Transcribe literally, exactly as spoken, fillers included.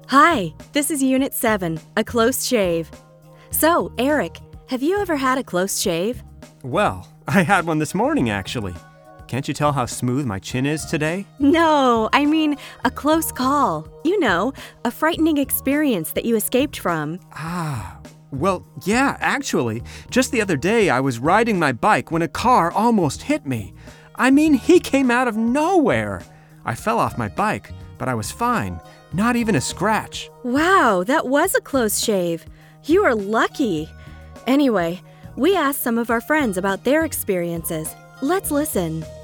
Hi, this is Unit seven, a close shave. So, Eric, have you ever had a close shave? Well, I had one this morning, actually. Can't you tell how smooth my chin is today? No, I mean a close call. You know, a frightening experience that you escaped from. Ah, well, yeah, actually. Just the other day, I was riding my bike when a car almost hit me. I mean, he came out of nowhere. I fell off my bike, but I was fine. Not even a scratch. Wow, that was a close shave. You are lucky. Anyway, we asked some of our friends about their experiences. Let's listen.